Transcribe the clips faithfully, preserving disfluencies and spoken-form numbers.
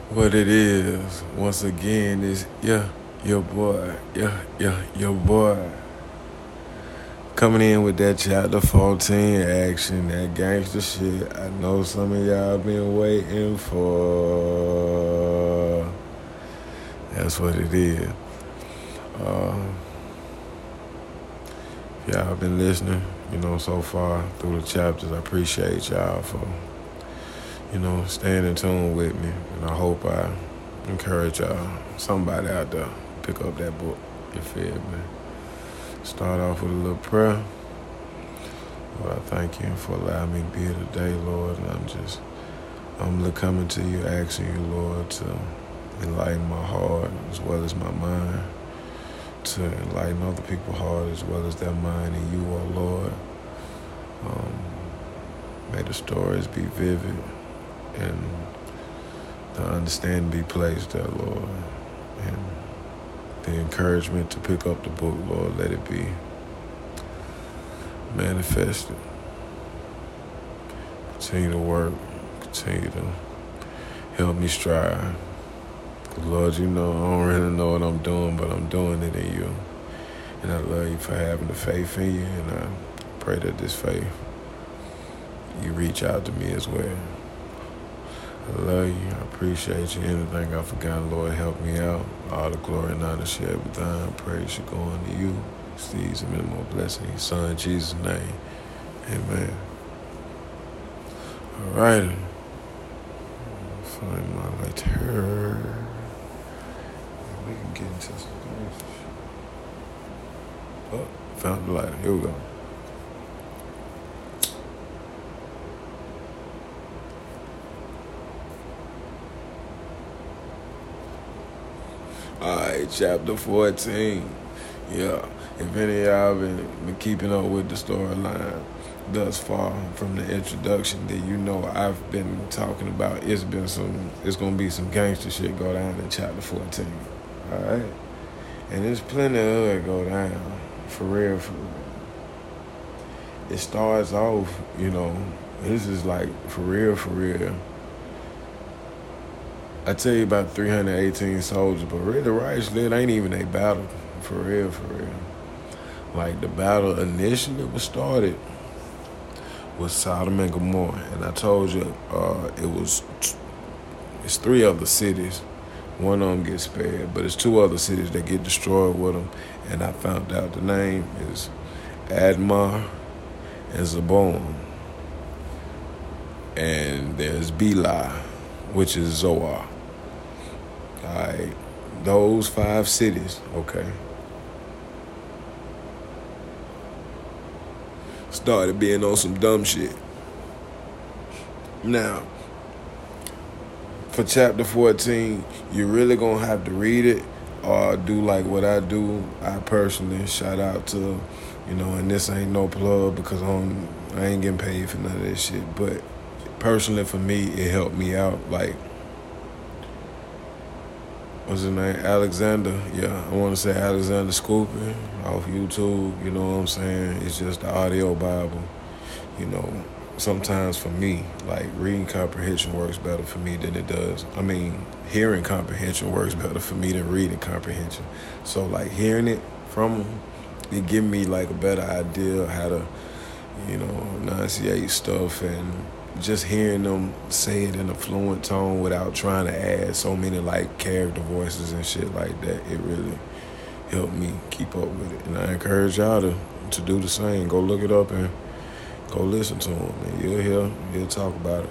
What it is, once again, is yeah, your boy, yeah, yeah, your boy. Coming in with that chapter fourteen action, that gangster shit. I know some of y'all been waiting for. That's what it is. Uh, if y'all been listening, you know, so far through the chapters, I appreciate y'all for, you know, staying in tune with me. And I hope I encourage y'all, somebody out there, pick up that book. You feel me? Start off with a little prayer. Lord, I thank you for allowing me to be here today, Lord. And I'm just, I'm coming to you, asking you, Lord, to enlighten my heart as well as my mind, to enlighten other people's heart as well as their mind in you, oh Lord. Um, may the stories be vivid and the understanding be placed there, Lord. And the encouragement to pick up the book, Lord, let it be manifested. Continue to work. Continue to help me strive. Lord, you know, I don't really know what I'm doing, but I'm doing it in you. And I love you for having the faith in you, and I pray that this faith, you reach out to me as well. I love you. I appreciate you. Anything I forgot, Lord, help me out. All the glory and honor shall be thine. Praise should go unto you. These and many more blessings. In your Son, Jesus' name. Amen. All right. Find my light here. We can get into some things. Oh, found the light. Here we go. Alright, chapter fourteen. Yeah, if any of y'all been, been keeping up with the storyline thus far from the introduction, then you know I've been talking about it's been some, it's gonna be some gangster shit go down in chapter fourteen. Alright? And there's plenty of it go down. For real, for real. It starts off, you know, this is like for real, for real. I tell you about three hundred eighteen soldiers, but really, right, it ain't even a battle. For real, for real. Like, the battle initially was started with Sodom and Gomorrah. And I told you, uh, it was, it's three other cities. One of them gets spared, but it's two other cities that get destroyed with them. And I found out the name is Admah and Zeboim. And there's Bela, which is Zoar. All right, those five cities, okay, started being on some dumb shit. Now, for chapter fourteen, you're really going to have to read it or do like what I do. I personally, shout out to, you know, and this ain't no plug because I'm, I ain't getting paid for none of this shit, but personally for me, it helped me out. Like, what's his name? Alexander. Yeah, I want to say Alexander Scooping off YouTube. You know what I'm saying? It's just the audio Bible. You know, sometimes for me, like, reading comprehension works better for me than it does. I mean, hearing comprehension works better for me than reading comprehension. So, like, hearing it from them, it give me, like, a better idea of how to, you know, enunciate stuff, and just hearing them say it in a fluent tone without trying to add so many like character voices and shit like that, it really helped me keep up with it. And I encourage y'all to, to do the same. Go look it up and go listen to him, and you'll hear, he'll talk about it.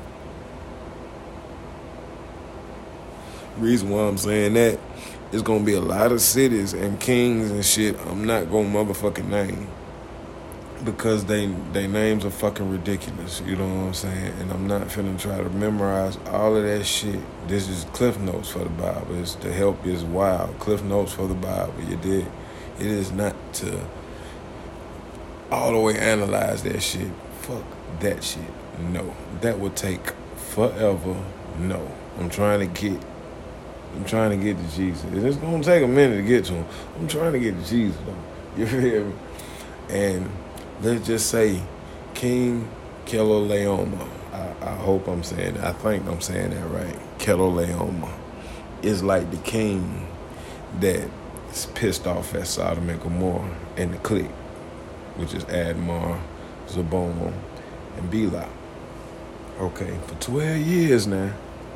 Reason why I'm saying that, it's gonna be a lot of cities and kings and shit I'm not gonna motherfucking name, because they they names are fucking ridiculous, you know what I'm saying? And I'm not finna try to memorize all of that shit. This is Cliff Notes for the Bible. It's the help is wild. Cliff Notes for the Bible, you did. It is not to all the way analyze that shit. Fuck that shit. No. That would take forever. No. I'm trying to get I'm trying to get to Jesus. It's gonna take a minute to get to him. I'm trying to get to Jesus though. You feel me? And let's just say King Chedorlaomer. I, I hope I'm saying that. I think I'm saying that right. Chedorlaomer. is like the king that is pissed off at Sodom and Gomorrah and the clique, which is Admar, Zeboim, and Bela. Okay, for twelve years now.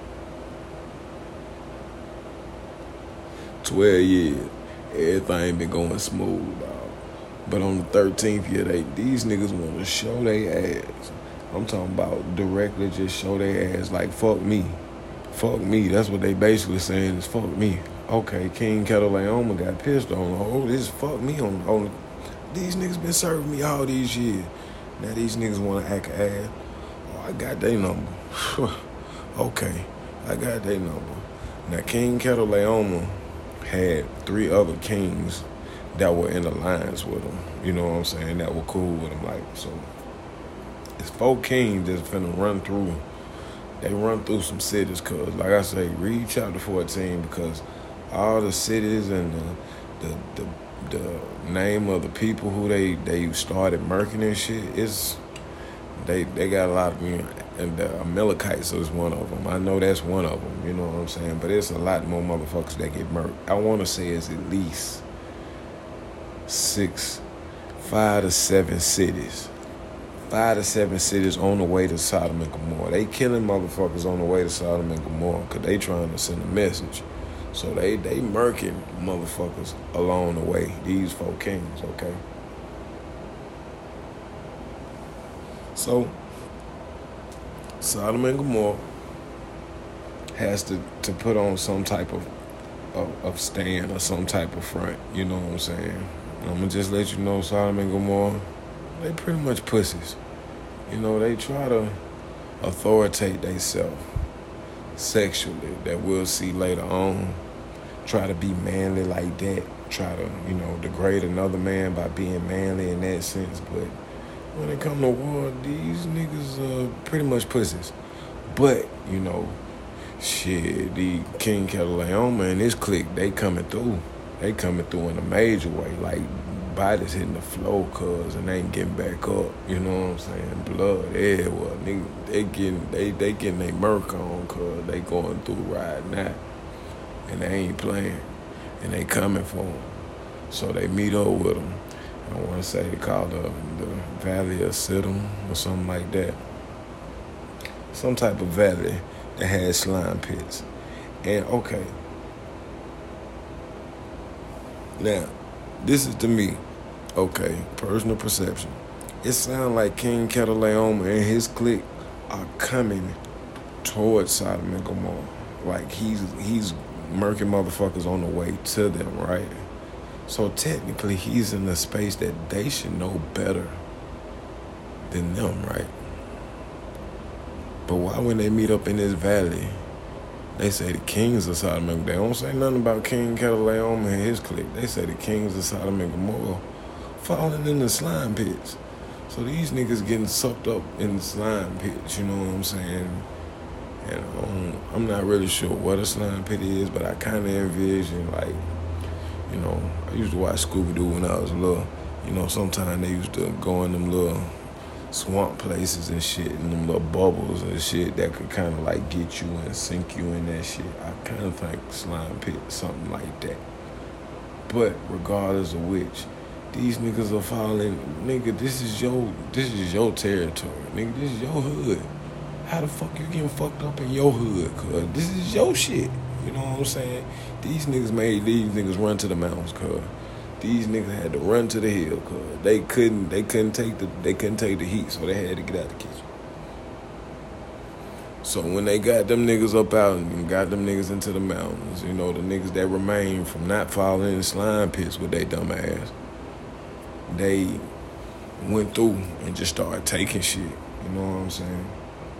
twelve years. Everything been going smooth, dog. But on the thirteenth year, they these niggas want to show their ass. I'm talking about directly just show their ass like, fuck me. Fuck me. That's what they basically saying is fuck me. Okay, King Chedorlaomer got pissed on. Oh, this fuck me on, on these niggas been serving me all these years. Now these niggas want to act ass. Oh, I got their number. Okay, I got their number. Now King Chedorlaomer had three other kings that were in alliance with him. You know what I'm saying? That were cool with him. Like, so it's four kings that's finna run through. They run through some cities, cause like I say, read chapter fourteen, because all the cities and the the the, the name of the people who they, they started murking and shit, is they they got a lot of, you know, and the Amalekites is one of them. I know that's one of them, you know what I'm saying? But it's a lot more motherfuckers that get murked. I want to say it's at least six, five to seven cities. Five to seven cities on the way to Sodom and Gomorrah. They killing motherfuckers on the way to Sodom and Gomorrah because they trying to send a message. So they, they murking motherfuckers along the way. These four kings, okay? So Sodom and Gomorrah has to, to put on some type of, of of stand or some type of front. You know what I'm saying? I'm going to just let you know, Sodom and Gomorrah, they pretty much pussies. You know, they try to authoritate themselves sexually, that we'll see later on. Try to be manly like that. Try to, you know, degrade another man by being manly in that sense. But when it come to war, these niggas are pretty much pussies. But, you know, shit, the King Chedorlaomer and his clique, they coming through. They coming through in a major way. Like, bodies hitting the floor, cuz, and they ain't getting back up. You know what I'm saying? Blood everywhere. Nigga, they getting they they getting their murk on, cuz they going through right now, and they ain't playing, and they coming for them. So they meet up with them. I want to say they call the the Valley of Siddim or something like that. Some type of valley that has slime pits. And okay, now this is to me. Okay, personal perception. It sounds like King Chedorlaomer and his clique are coming towards Sodom and Gomorrah. Like he's he's murking motherfuckers on the way to them, right? So technically he's in a space that they should know better than them, right? But why when they meet up in this valley, they say the kings of Sodom and Gomorrah? They don't say nothing about King Chedorlaomer and his clique. They say the kings of Sodom and Gomorrah falling in the slime pits. So these niggas getting sucked up in the slime pits, you know what I'm saying? And um, I'm not really sure what a slime pit is, but I kind of envision, like, you know, I used to watch Scooby-Doo when I was little. You know, sometimes they used to go in them little swamp places and shit, and them little bubbles and shit that could kind of like get you and sink you in that shit. I kind of think slime pit, something like that. But regardless of which, these niggas are falling. Nigga, this is your, this is your territory. Nigga, this is your hood. How the fuck you getting fucked up in your hood? Cause this is your shit. You know what I'm saying? These niggas made these niggas run to the mountains, cuz. These niggas had to run to the hill, cuz they couldn't they couldn't take the they couldn't take the heat, so they had to get out the kitchen. So when they got them niggas up out and got them niggas into the mountains, you know, the niggas that remained from not falling in slime pits with their dumb ass, they went through and just started taking shit. You know what I'm saying?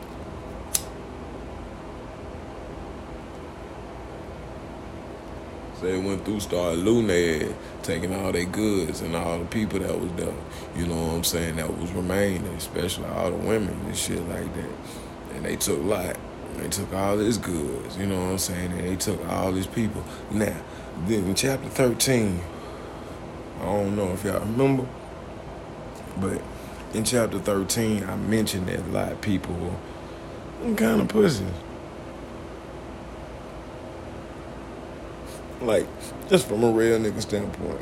So they went through, started looting their ass, taking all their goods and all the people that was there, you know what I'm saying, that was remaining, especially all the women and shit like that. And they took a lot. They took all his goods, you know what I'm saying, and they took all his people. Now, then in chapter thirteen, I don't know if y'all remember, but in chapter thirteen, I mentioned that a lot of people were kind of pussies. Like, just from a real nigga standpoint.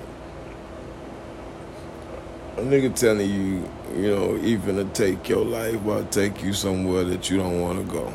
A nigga telling you, you know, even to take your life or take you somewhere that you don't want to go.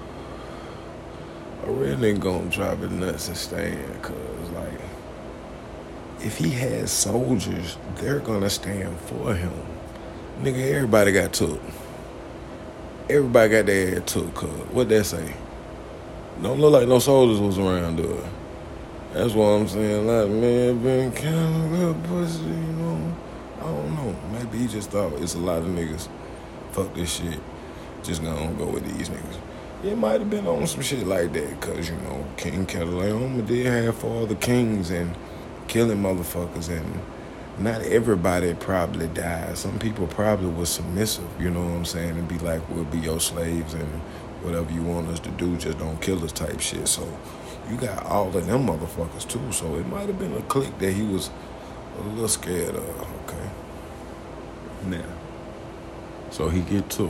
A real nigga gonna drive it nuts and stand, cause like, if he has soldiers, they're gonna stand for him. Nigga, everybody got took. Everybody got their head took, cuz. What that say? Don't look like no soldiers was around there. That's what I'm saying. Like, man, been kind of good pussy, you know. I don't know. Maybe he just thought it's a lot of niggas. Fuck this shit. Just gonna go with these niggas. It might have been on some shit like that, cause you know King Kettleum did have four other kings and killing motherfuckers, and not everybody probably died. Some people probably was submissive, you know what I'm saying, and be like, we'll be your slaves and whatever you want us to do, just don't kill us type shit. So you got all of them motherfuckers too. So it might have been a clique that he was a little scared of. Okay. Now, so he get took.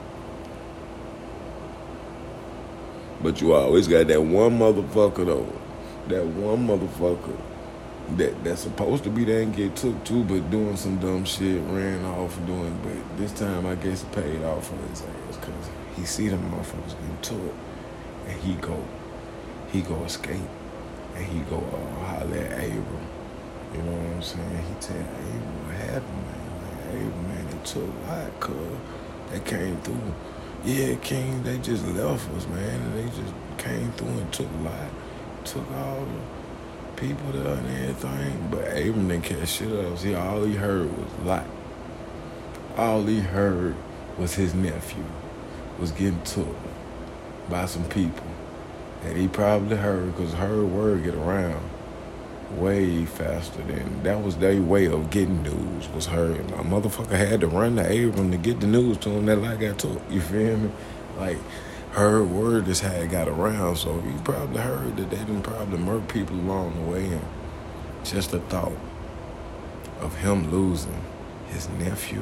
But you always got that one motherfucker though. That one motherfucker that that's supposed to be there and get took too, but doing some dumb shit, ran off and doing. But this time I guess it paid off for his ass, cause he see them motherfuckers getting took, and he go, he go escape, and he go uh, holler at Abram. You know what I'm saying? He tell Abram what happened, man. Like, Abram, man, they took a lot, cuz they came through. Yeah, King, they just left us, man, and they just came through and took a lot, took all the people there and everything. But Abram didn't catch shit else. He all he heard was Lot. All he heard was his nephew was getting took by some people, and he probably heard, because heard word get around way faster than that was their way of getting news, was heard. A motherfucker had to run to Abram to get the news to him that Lot got took. You feel me? Like, heard word this had got around, so he probably heard that they didn't probably murder people along the way, and just the thought of him losing his nephew.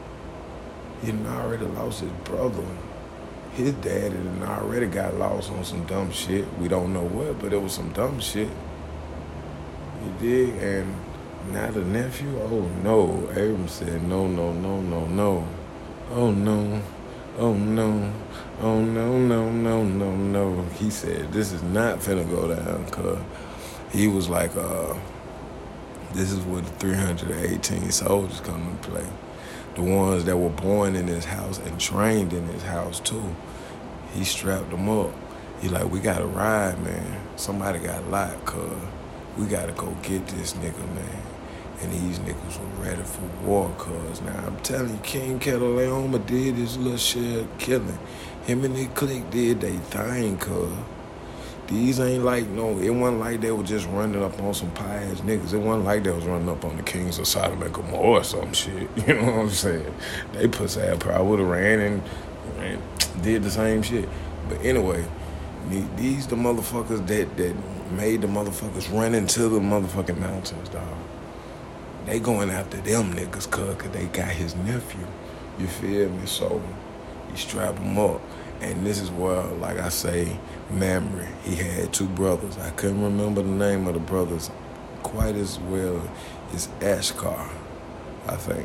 He had already lost his brother. His dad had already got lost on some dumb shit. We don't know what, but it was some dumb shit. You dig? And now the nephew? Oh no. Abram said, no, no, no, no, no. Oh no. Oh no. Oh no, no, no, no, no. He said, this is not finna go down, cuz he was like, uh, this is where the three hundred eighteen soldiers come into play. The ones that were born in his house and trained in his house too. He strapped them up. He like, we gotta ride, man. Somebody got locked, cuz we gotta go get this nigga, man. And these niggas were ready for war, cuz. Now, I'm telling you, King Kettleum did his little shit killing. Him and his clique did they thing, cuz. These ain't like, no, it wasn't like they were just running up on some pie-ass niggas. It wasn't like they was running up on the kings of Sodom and Gomorrah or some shit. You know what I'm saying? They pussy ass probably would have ran and, and did the same shit. But anyway, these the motherfuckers that, that made the motherfuckers run into the motherfucking mountains, dog. They going after them niggas, cuz, cause they got his nephew. You feel me? So he strapped him up. And this is where, like I say, memory. He had two brothers. I couldn't remember the name of the brothers quite as well as Ashkar, I think,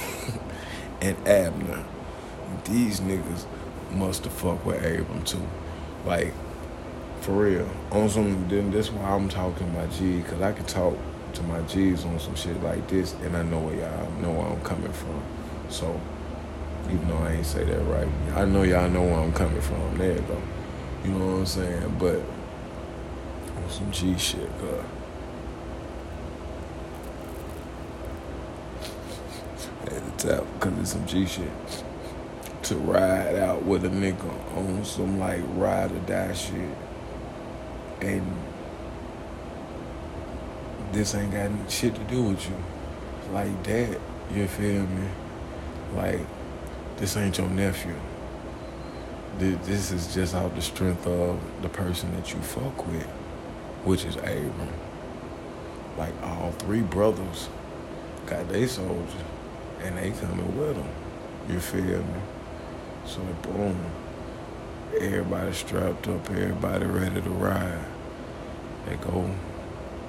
and Abner. These niggas must have fucked with Abram too. Like, for real. On some, then that's why I'm talking to my G, because I can talk to my G's on some shit like this, and I know where y'all know where I'm coming from. So, even though I ain't say that right, I know y'all know where I'm coming from. There you go. You know what I'm saying? But on some G shit, cuz. At the top, because it's some G shit. To ride out with a nigga on some, like, ride or die shit. And this ain't got shit to do with you. Like that, you feel me? Like, this ain't your nephew. This is just off the strength of the person that you fuck with, which is Abram. Like, all three brothers got they soldiers, and they coming with them. You feel me? So, boom. Everybody strapped up, everybody ready to ride. They go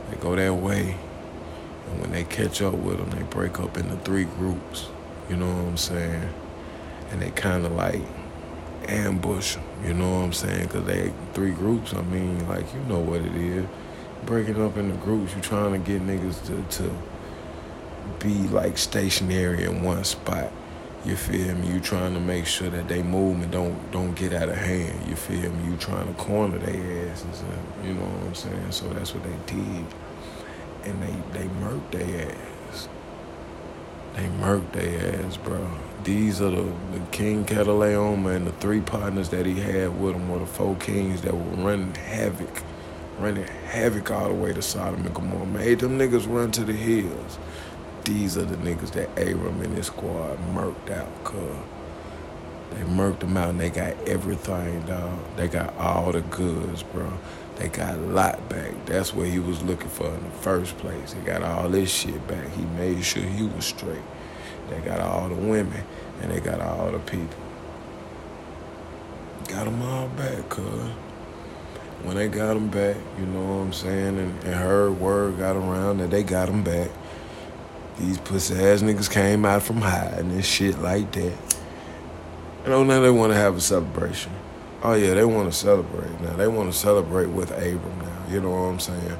They go that way. And when they catch up with them, they break up into three groups. You know what I'm saying? And they kind of like ambush them. You know what I'm saying? Because they three groups, I mean, like, you know what it is. Breaking up into groups, you trying to get niggas to, to be like stationary in one spot. You feel me? You trying to make sure that they movement don't don't get out of hand. You feel me? You trying to corner their asses. And, you know what I'm saying? So that's what they did. And they, they murked their ass. They murked their ass, bro. These are the, the King Cataleoma and the three partners that he had with him were the four kings that were running havoc. Running havoc all the way to Sodom and Gomorrah. Made them niggas run to the hills. These are the niggas that Abram and his squad murked out, cuz. They murked them out and they got everything, dog. They got all the goods, bro. They got Lot back. That's what he was looking for in the first place. He got all this shit back. He made sure he was straight. They got all the women and they got all the people. Got them all back, cuz. When they got them back, you know what I'm saying, and, and heard word got around that they got them back, these pussy-ass niggas came out from hiding and shit like that. You know, now they want to have a celebration. Oh, yeah, they want to celebrate now. They want to celebrate with Abram now. You know what I'm saying?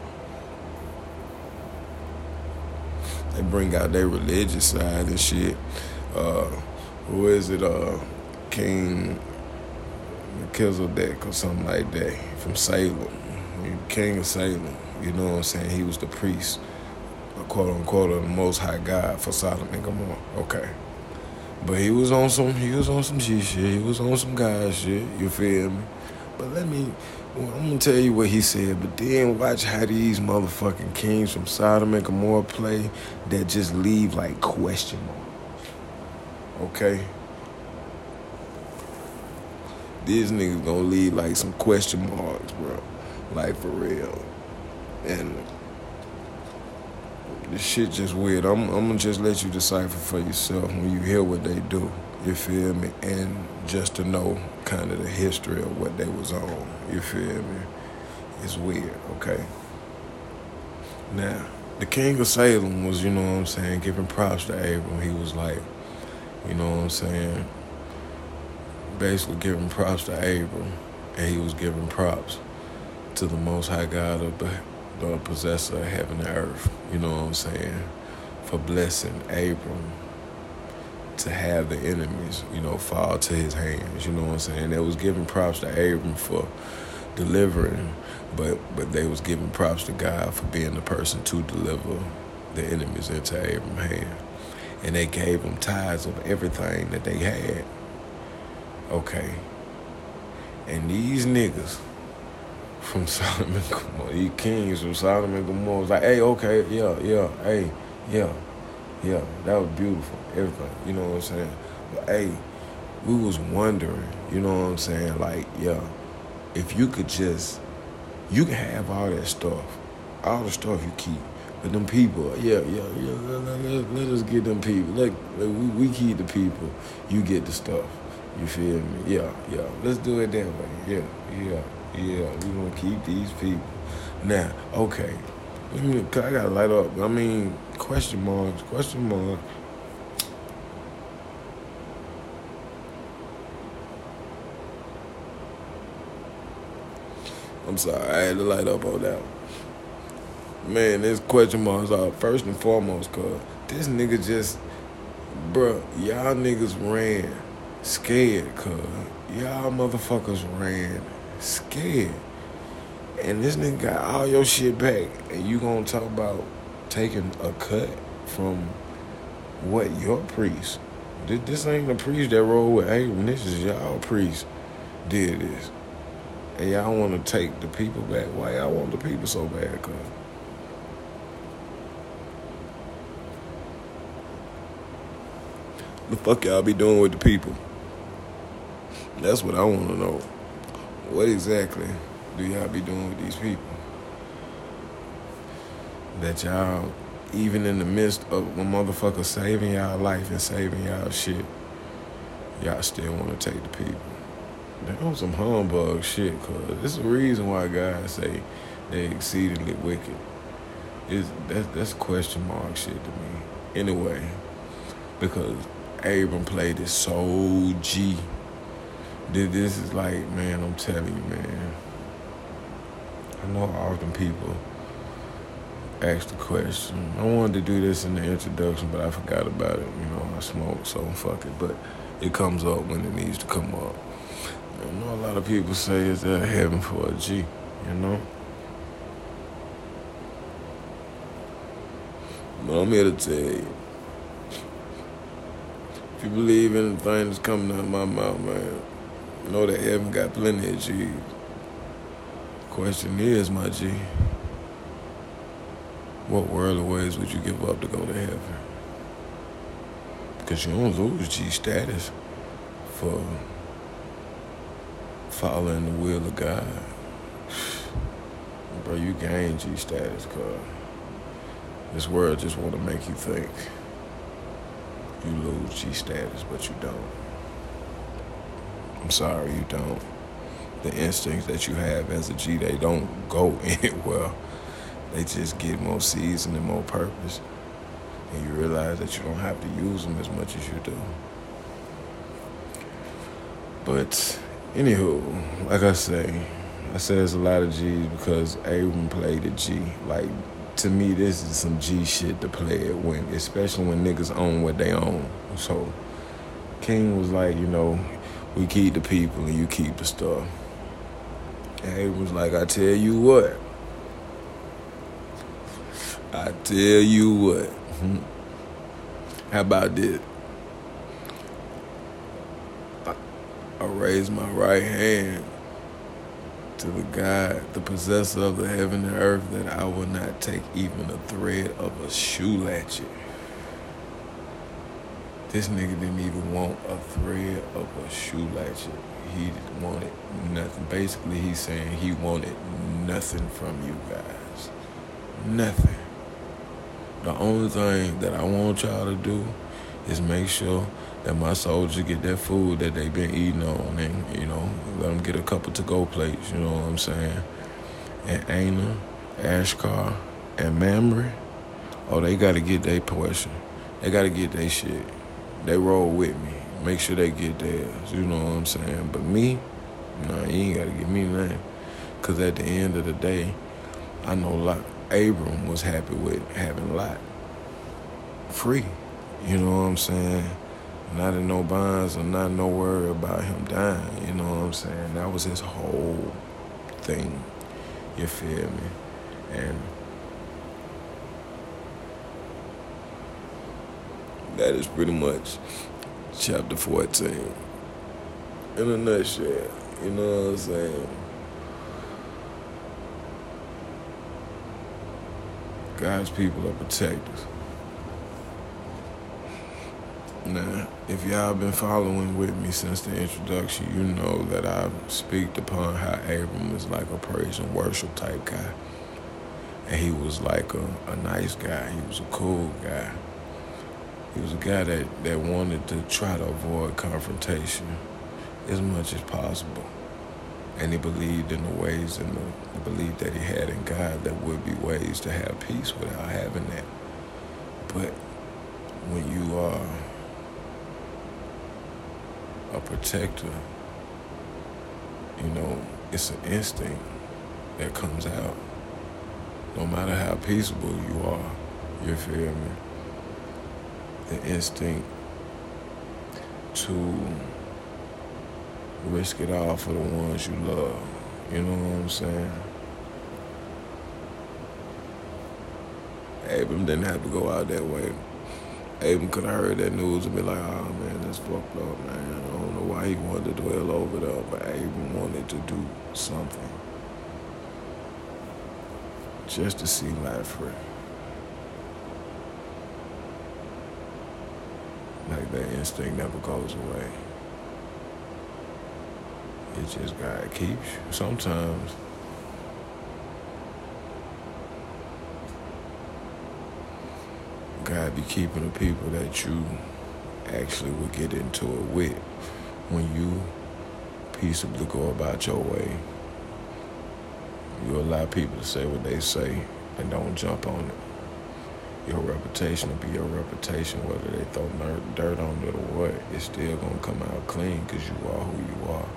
They bring out their religious side and shit. Uh, who is it? Uh, King Melchizedek or something like that from Salem. King of Salem. You know what I'm saying? He was the priest, quote unquote, of the Most High God for Sodom and Gomorrah. Okay. But he was on some, he was on some G shit. He was on some God shit. You feel me? But let me, well, I'm gonna tell you what he said. But then watch how these motherfucking kings from Sodom and Gomorrah play that just leave like question marks. Okay. These niggas gonna leave like some question marks, bro. Like for real. And this shit just weird. I'm, I'm gonna just let you decipher for yourself when you hear what they do. You feel me? And just to know kind of the history of what they was on. You feel me? It's weird, okay? Now, the King of Salem was, you know what I'm saying, giving props to Abram. He was like, you know what I'm saying, basically giving props to Abram. And he was giving props to the Most High God of the the possessor of heaven and earth, you know what I'm saying, for blessing Abram to have the enemies, you know, fall to his hands, you know what I'm saying. They was giving props to Abram for delivering, but but they was giving props to God for being the person to deliver the enemies into Abram's hand. And they gave him tithes of everything that they had. Okay. And these niggas from Sodom and Gomorrah, these kings from Sodom and Gomorrah was like, hey, okay, yeah, yeah, hey, yeah, yeah, that was beautiful, everything, you know what I'm saying? But hey, we was wondering, you know what I'm saying, like, yeah, if you could just, you can have all that stuff, all the stuff you keep, but them people, yeah, yeah, yeah, let, let, let, let us get them people, let, let, we, we keep the people, you get the stuff, you feel me? Yeah, yeah, let's do it that way, yeah, yeah. Yeah, we gonna keep these people. Now, okay. I gotta light up. I mean, question marks, question marks. I'm sorry, I had to light up on that one. Man, this question marks are first and foremost, cause this nigga just, bruh, y'all niggas ran scared, cuz. Y'all motherfuckers ran scared. And this nigga got all your shit back. And you gonna talk about taking a cut from what your priest. This, this ain't the priest that rolled with Abram. This is y'all priest did this. And y'all wanna take the people back. Why y'all want the people so bad, cuz? The fuck y'all be doing with the people? That's what I wanna know. What exactly do y'all be doing with these people? That y'all, even in the midst of a motherfucker saving y'all life and saving y'all shit, y'all still want to take the people. That was some humbug shit, cuz there's a reason why God say they exceedingly wicked. Is that that's question mark shit to me. Anyway, because Abram played it so G. This is like, man, I'm telling you, man. I know often people ask the question. I wanted to do this in the introduction, but I forgot about it. You know, I smoke, so fuck it. But it comes up when it needs to come up. I know a lot of people say, is there heaven for a G, you know? But I'm here to tell you, if you believe anything that's coming out of my mouth, man, you know that heaven got plenty of G's. Question is, my G, what worldly ways would you give up to go to heaven? Because you don't lose G status for following the will of God. Bro, you gain G status because this world just want to make you think you lose G status, but you don't. I'm sorry, you don't. The instincts that you have as a G, they don't go anywhere. They just get more season and more purpose. And you realize that you don't have to use them as much as you do. But, anywho, like I say, I say there's a lot of G's because Abram played a G. Like, to me, this is some G shit to play it when, especially when niggas own what they own. So, King was like, you know, we keep the people and you keep the stuff. And Abram was like, I tell you what. I tell you what. How about this? I, I raise my right hand to the God, the possessor of the heaven and earth, that I will not take even a thread of a shoe latchet. This nigga didn't even want a thread of a shoe latchet. He wanted nothing. Basically, he's saying he wanted nothing from you guys. Nothing. The only thing that I want y'all to do is make sure that my soldiers get that food that they've been eating on, and, you know, let them get a couple to-go plates, you know what I'm saying? And Aina, Ashkar, and Mamre, oh, they got to get their portion. They got to get their shit. They roll with me. Make sure they get theirs, you know what I'm saying? But me, nah, you ain't got to give me nothing. Because at the end of the day, I know Lot, Abram was happy with having Lot free, you know what I'm saying? Not in no bonds and not no worry about him dying, you know what I'm saying? That was his whole thing, you feel me? And that is pretty much chapter fourteen. In a nutshell, you know what I'm saying? God's people are protectors. Now, if y'all been following with me since the introduction, you know that I've speaked upon how Abram was like a praise and worship type guy. And he was like a, a nice guy. He was a cool guy. He was a guy that, that wanted to try to avoid confrontation as much as possible. And he believed in the ways and the, the belief that he had in God that would be ways to have peace without having that. But when you are a protector, you know, it's an instinct that comes out. No matter how peaceable you are, you feel me? The instinct to risk it all for the ones you love. You know what I'm saying? Abram didn't have to go out that way. Abram could have heard that news and be like, oh man, that's fucked up, man. I don't know why he wanted to dwell over there, but Abram wanted to do something just to see Lot free. Like that instinct never goes away. It just God keeps you. Sometimes God be keeping the people that you actually would get into it with when you peaceably go about your way. You allow people to say what they say and don't jump on it. Your reputation will be your reputation, whether they throw dirt on it or what. It's still gonna come out clean because you are who you are.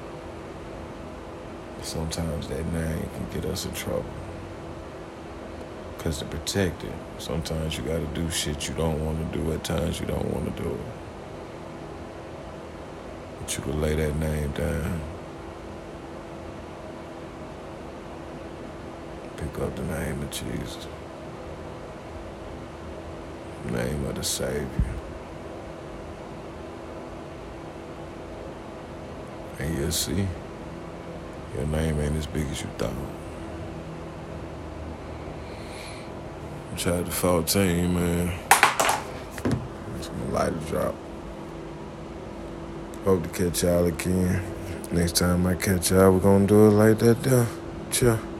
Sometimes that name can get us in trouble. Because to protect it, sometimes you gotta do shit you don't want to do. At times you don't want to do it. But you can lay that name down. Pick up the name of Jesus. Name of the Savior. And you'll see, your name ain't as big as you thought. Chapter fourteen, man. It's gonna light a drop. Hope to catch y'all again. Next time I catch y'all, we're gonna do it like that there. Ciao.